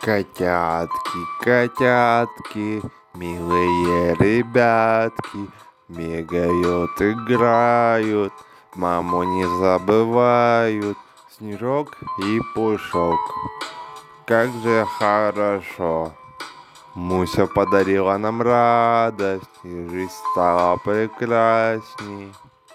Котятки, котятки, милые ребятки, бегают, играют, маму не забывают. Снежок и Пушок, как же хорошо. Муся подарила нам радость, и жизнь стала прекрасней.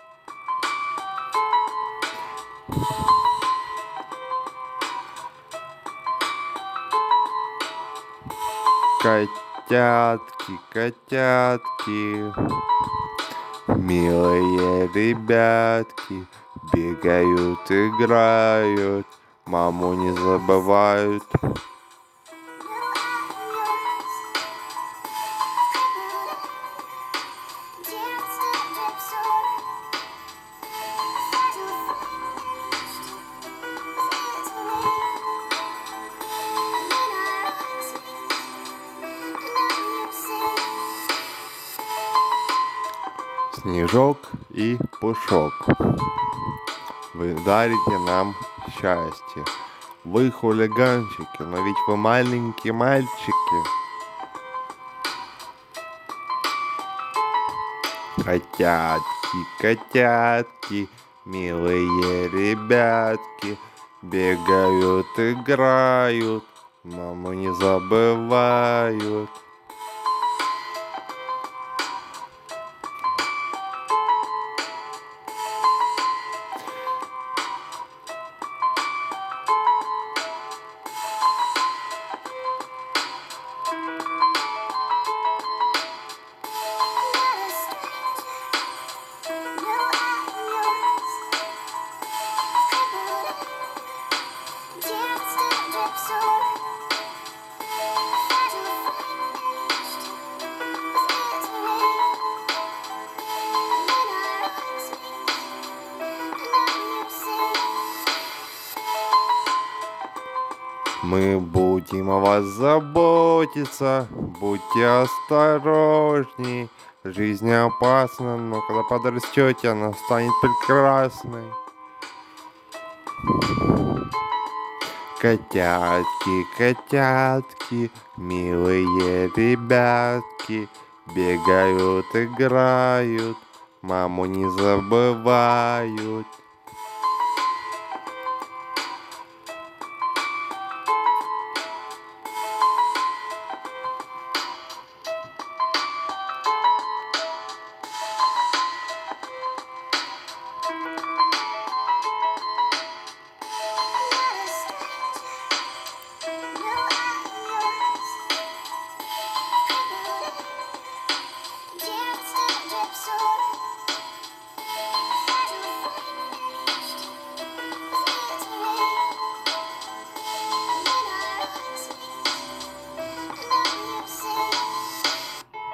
Котятки, котятки, милые ребятки, бегают, играют, маму не забывают. Снежок и Пушок, вы дарите нам счастье. Вы хулиганчики, но ведь вы маленькие мальчики. Котятки, котятки, милые ребятки, бегают, играют, маму не забывают. Мы будем о вас заботиться, будьте осторожней. Жизнь опасна, но когда подрастете, она станет прекрасной. Котятки, котятки, милые ребятки, бегают, играют, маму не забывают.